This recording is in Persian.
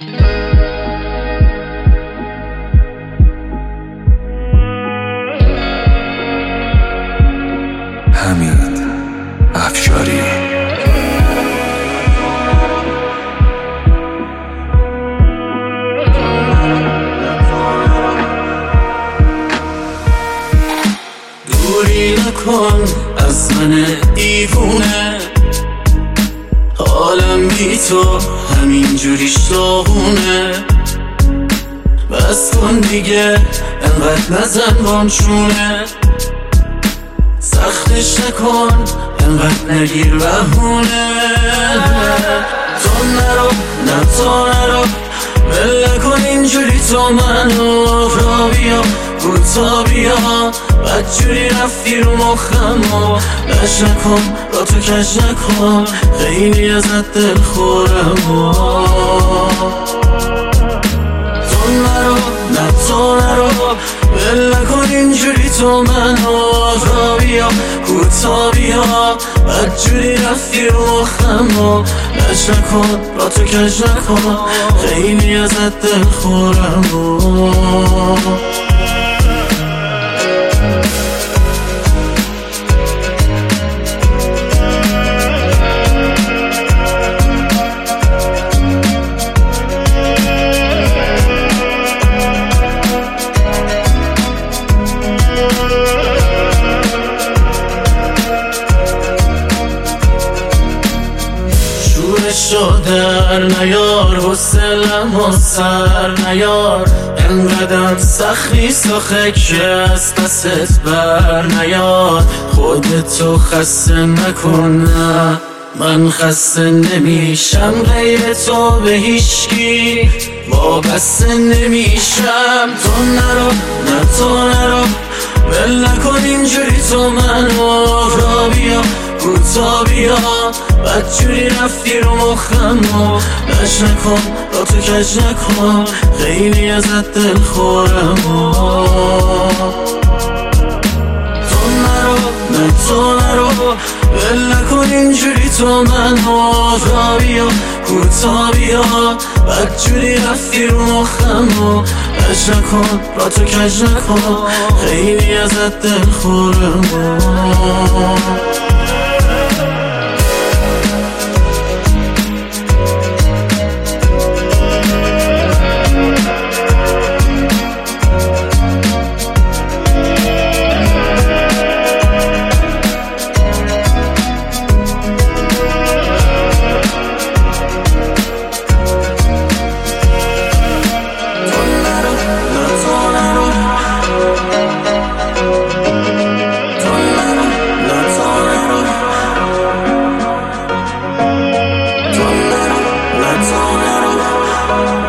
حمید افشاری. دوری نکن از من دیوونه، حالم بی تو همینجوری شاغونه. بس کن دیگه انقدر نزن بانچونه، سختش نکن انقدر نگیر بهونه. تو نرو نه تو نرو، ول نکن اینجوری تو منو. را بیا کوتا بیا، بدجوری رفتی رو مخم و لش نکن با تو کش نکن، خیلی ازت دل خورم. تو نرو نه تو نرو، ول نکن اینجوری تو منو. را بیا کوتا بیا، بدجوری رفتی رو مخم و لش نکن با تو کش نکن، خیلی ازت دل خورم. شورشو در نیار، حوصله‌م و سر نیار. انقدرم سخت نیست آخه که از پست بر نیاد. خودتو خسته نکن، من خسته نمیشم غیر تو به هیچکی وابسته نمیشم. تو نرو نه تو نرو، ول نکن اینجوری تو منو. را بیا کوتا بیا، بدجوری رفتی رو مخم و لش نکن با تو کج نکن، خیلی ازت دل خورم. تو نرو نه تو نرو، ول نکن اینجوری تو منو. را بیا کوتا بیا، بدجوری رفتی رو مخم و لش نکن با تو کج نکن، خیلی ازت دل خورم. Let's all